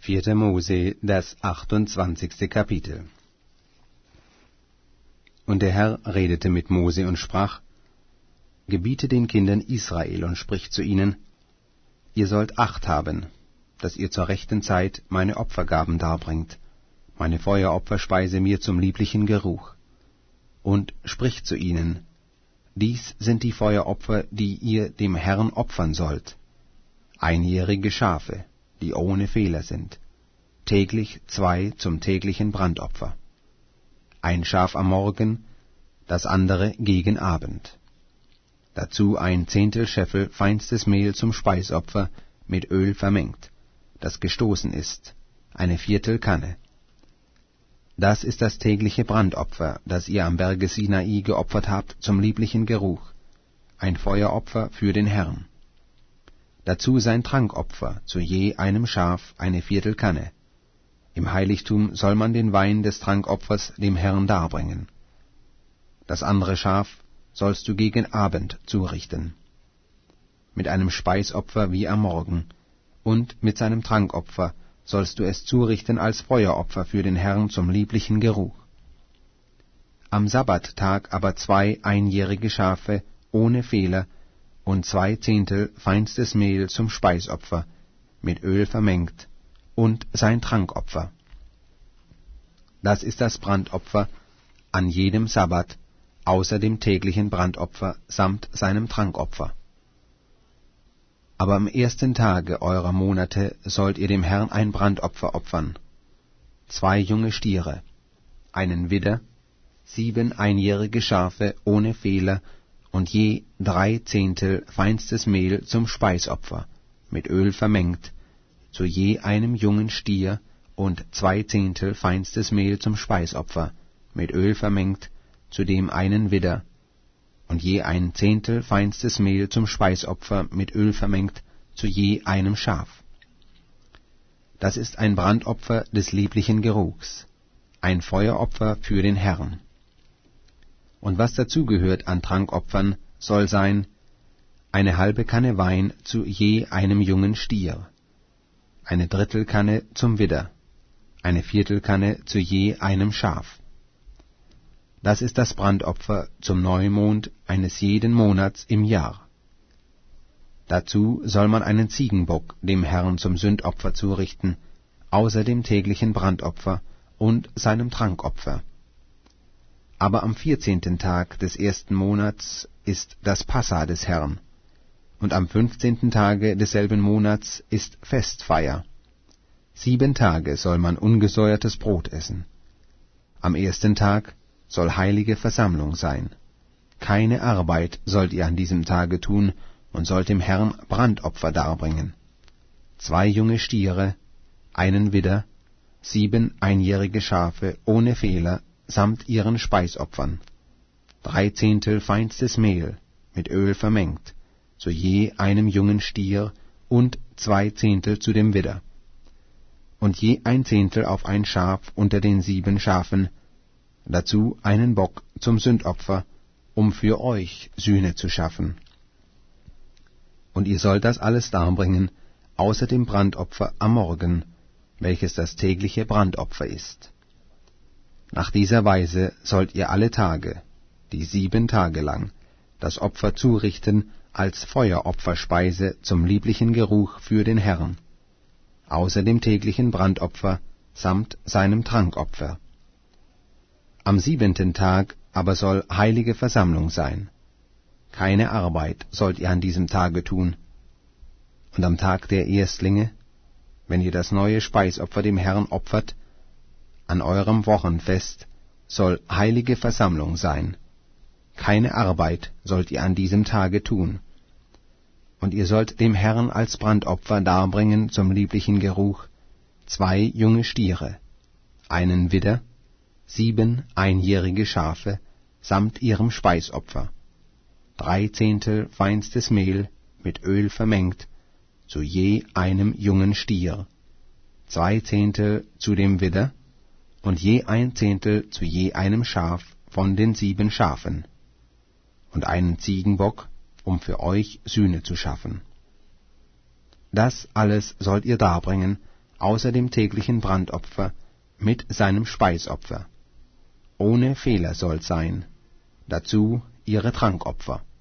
4. Mose, das 28. Kapitel. Und der Herr redete mit Mose und sprach: Gebiete den Kindern Israel und sprich zu ihnen: Ihr sollt Acht haben, dass ihr zur rechten Zeit meine Opfergaben darbringt, meine Feueropferspeise mir zum lieblichen Geruch. Und spricht zu ihnen: Dies sind die Feueropfer, die ihr dem Herrn opfern sollt: einjährige Schafe, die ohne Fehler sind, täglich 2 zum täglichen Brandopfer, ein Schaf am Morgen, das andere gegen Abend. Dazu 1/10 Scheffel feinstes Mehl zum Speisopfer mit Öl vermengt, das gestoßen ist, 1/4 Kanne. Das ist das tägliche Brandopfer, das ihr am Berge Sinai geopfert habt zum lieblichen Geruch, ein Feueropfer für den Herrn. Dazu sein Trankopfer, zu je einem Schaf 1/4 Kanne. Im Heiligtum soll man den Wein des Trankopfers dem Herrn darbringen. Das andere Schaf sollst du gegen Abend zurichten, mit einem Speisopfer wie am Morgen, und mit seinem Trankopfer sollst du es zurichten als Feueropfer für den Herrn zum lieblichen Geruch. Am Sabbattag aber 2 einjährige Schafe ohne Fehler und 2/10 feinstes Mehl zum Speisopfer, mit Öl vermengt, und sein Trankopfer. Das ist das Brandopfer an jedem Sabbat, außer dem täglichen Brandopfer samt seinem Trankopfer. Aber am 1. Tage eurer Monate sollt ihr dem Herrn ein Brandopfer opfern: 2 junge Stiere, einen Widder, 7 einjährige Schafe ohne Fehler und je 3/10 feinstes Mehl zum Speisopfer, mit Öl vermengt, zu je einem jungen Stier, und 2/10 feinstes Mehl zum Speisopfer, mit Öl vermengt, zu dem einen Widder, und je 1/10 feinstes Mehl zum Speisopfer, mit Öl vermengt, zu je einem Schaf. Das ist ein Brandopfer des lieblichen Geruchs, ein Feueropfer für den Herrn. Und was dazugehört an Trankopfern, soll sein: 1/2 Kanne Wein zu je einem jungen Stier, 1/3 Kanne zum Widder, 1/4 Kanne zu je einem Schaf. Das ist das Brandopfer zum Neumond eines jeden Monats im Jahr. Dazu soll man einen Ziegenbock dem Herrn zum Sündopfer zurichten, außer dem täglichen Brandopfer und seinem Trankopfer. Aber am 14. Tag des 1. Monats ist das Passa des Herrn, und am 15. Tage desselben Monats ist Festfeier. 7 Tage soll man ungesäuertes Brot essen. Am 1. Tag soll heilige Versammlung sein. Keine Arbeit sollt ihr an diesem Tage tun und sollt dem Herrn Brandopfer darbringen: 2 junge Stiere, einen Widder, 7 einjährige Schafe ohne Fehler samt ihren Speisopfern, 3/10 feinstes Mehl, mit Öl vermengt, zu je einem jungen Stier, und 2/10 zu dem Widder, und je 1/10 auf ein Schaf unter den 7 Schafen, dazu einen Bock zum Sündopfer, um für euch Sühne zu schaffen. Und ihr sollt das alles darbringen, außer dem Brandopfer am Morgen, welches das tägliche Brandopfer ist. Nach dieser Weise sollt ihr alle Tage, die 7 Tage lang, das Opfer zurichten als Feueropferspeise zum lieblichen Geruch für den Herrn, außer dem täglichen Brandopfer samt seinem Trankopfer. Am 7. Tag aber soll heilige Versammlung sein. Keine Arbeit sollt ihr an diesem Tage tun. Und am Tag der Erstlinge, wenn ihr das neue Speisopfer dem Herrn opfert, an eurem Wochenfest, soll heilige Versammlung sein. Keine Arbeit sollt ihr an diesem Tage tun. Und ihr sollt dem Herrn als Brandopfer darbringen zum lieblichen Geruch 2 junge Stiere, einen Widder, 7 einjährige Schafe samt ihrem Speisopfer, 3/10 feinstes Mehl, mit Öl vermengt, zu je einem jungen Stier, 2/10 zu dem Widder, und je 1/10 zu je einem Schaf von den 7 Schafen, und einen Ziegenbock, um für euch Sühne zu schaffen. Das alles sollt ihr darbringen außer dem täglichen Brandopfer mit seinem Speisopfer. Ohne Fehler soll's sein, dazu ihre Trankopfer.